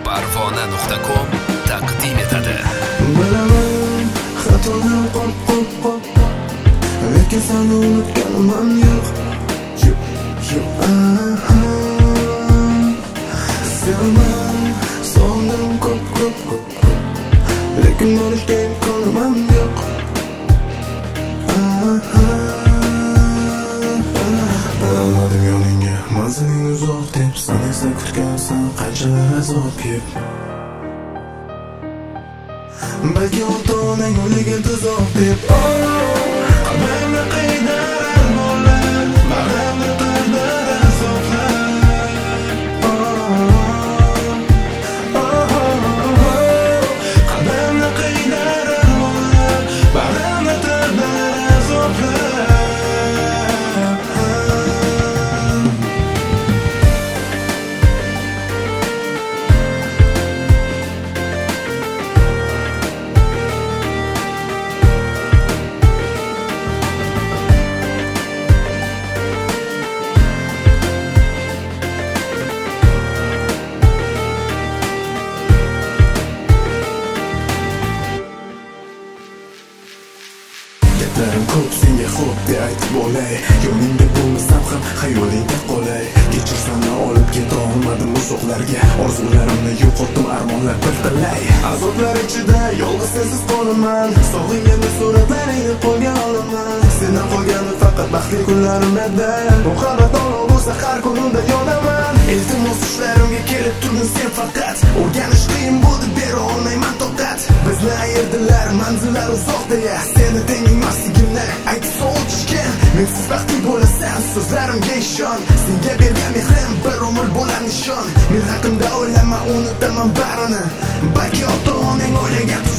Parvona.com taqdim etadi. Bilaman, xatodan qop, lekin seni unutganim yo'q. Sevman, sog'indim ko'p, lekin bo'lishga imkonim yo'q. Bilmadim yo'lingga, manziling uzoq deb, sen esa kutgansan qanchalar azob yeb. Balki ota-onang o'ylagan tuzoq deb, qalbimni qiynalar bo'lar, bag'rimni tadbir azoblar. Qalbimni qiynalar bo'lar, bag'rimni tadbir azoblar. Gaplarim ko'p, senga xo'p deb aytib bo'lay. Yo'lingda bo'lmasam ham xayolingda qolay. Kechirsanni olib keta olmadim uzoqlarga. Orzularimni yo'qotdim, armonlar bir talay. Azoblar ichida yolg'iz sensiz qolaman. Sog'inganni suratlaringni qo'lga olaman. Sendan qolgani faqat baxtli kunlarim edi. Muhabbat olov bo'lsa har kunimda yonaman. Iltimos tushlarimga kelib turdin sen faqat. O'rganish qiyin bo'ldi, bera olmayman toqat. Bizni ayirdilar manzillar uzoq deya. Seni tenging masligimni aytib so'chishgan. Mensiz baxtli bo'lasan, so'zlarimga ishon. Senga bergan mehrim bir umr bo'lar nishon. Men haqimda o'ylama, unutaman barini. Balki ota-onang o'ylagan